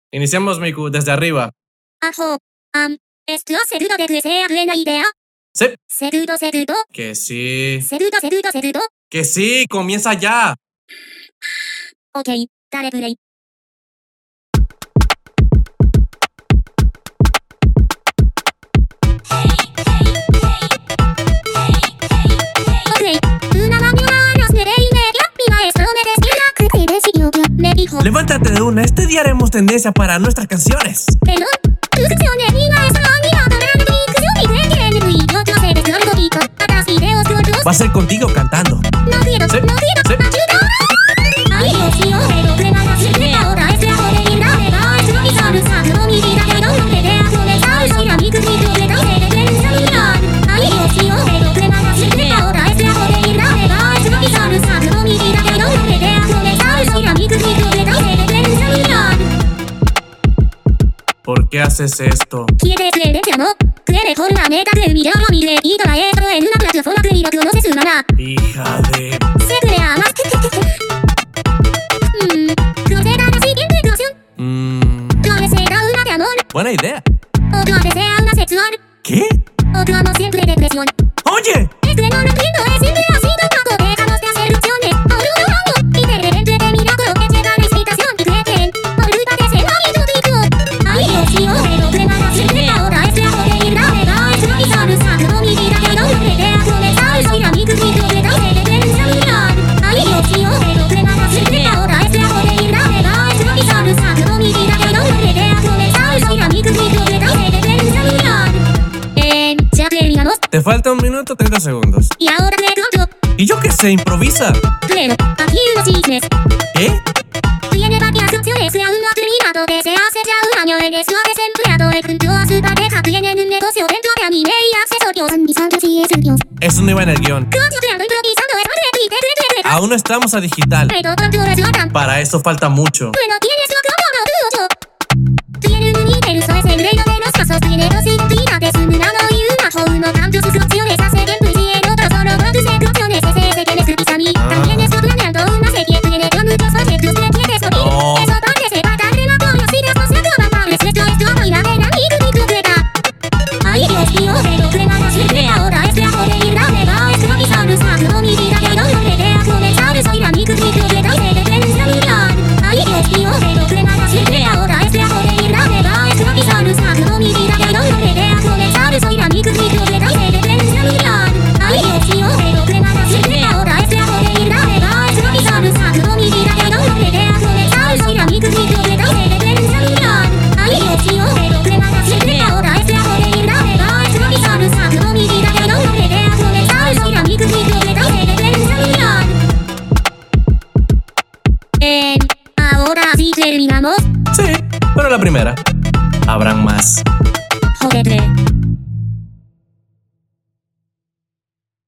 Iniciamos, Miku, desde arriba. ¿Estás seguro de que sea buena idea? Sí. ¿Seguro? Que sí. ¿Seguro? Que sí, comienza ya. Ok, dale play. Levántate de una, este día haremos tendencia para nuestras canciones. Va a ser contigo cantando. No quiero. Sí. ¿Por qué haces esto? ¿Quieres herencia, no? Cree con la meta de enviar a mi y traerlo en una plataforma que ni lo conoces su mamá. Hija de... Se crea más proceda a la siguiente canción. Clave será una de amor. Buena idea. O clave sea una sexual. ¿Qué? O clave siempre depresión. ¡Oye! Es que no lo entiendo, es siempre así tampoco. Dejamos de hacer opciones. Y de repente de milagro que llega la excitación. Y creen, olvídate ese bonito tico. Ay, Dios mío, pero prepara siempre ahora. Es la joder y la verdad. Es lo bizarro, sacro, mi vida. Que no lo crea comenzar. Soy la mi cuchillo que da de defensa mirar. Ay, Dios mío, pero prepara siempre ahora. Es la joder y la verdad. Es lo bizarro, sacro, mi vida. Que no lo crea comenzar. Soy la mi cuchillo que da de defensa mirar. Ya terminamos. Te falta 1 minuto 30 segundos. Y ahora te canto. ¿Y yo qué sé? Improvisa. Bueno, aquí unos chismes. ¿Qué? Tiene varias opciones y aún no ha terminado. Desde hace ya 1 año él es desempleado. Él junto a su pareja tienen un negocio dentro de anime y accesorios. Analizando si es un dios. Eso no iba en el guión. Concentrando, improvisando, es Aún no estamos a digital. pero ¿cuánto es lo tan? Para eso falta mucho. Bueno, tienes lo como no tiene un universo, es el reino de los casos. Dinero sin tirates, un grano y un ajo. Uno cambia sus opciones, hace gameplays y el otro solo con tus secciones. Ese que me escribís a mí. También estoy planeando una serie. Tiene con muchos proyectos que quieres oír. No. Eso parece fatal de la curiosidad. No se acaban pables. Esto es todo y la pena y tu completa. Ay, Dios mío, pero prepara siempre ahora. Es la joder y la verdad. Es lo bizarro, sacro, mi vida. Que no lo crea comenzar. Soy la mi cuchillo que da de defensa mirar. Ay, Dios mío, pero prepara siempre ahora. Es la joder y la verdad. Es lo bizarro, sacro, mi vida. Que no lo crea comenzar. Soy la mi cuchillo que da de defensa mirar. Ay, Dios mío, pero prepara siempre ahora. Es la joder y la verdad. Es lo bizarro, sacro, mi vida. Que no lo crea comenzar. Soy la mi cuchillo que da de defensa mirar. Ay, Dios mío, pero prepara siempre ahora. Es la joder y la verdad. Es lo bizarro, sacro, mi vida. Que no lo crea comenzar. Soy la mi cuchillo que da de defensa mirar. Ahora sí terminamos. Sí, pero la primera. Habrán más. Jódete.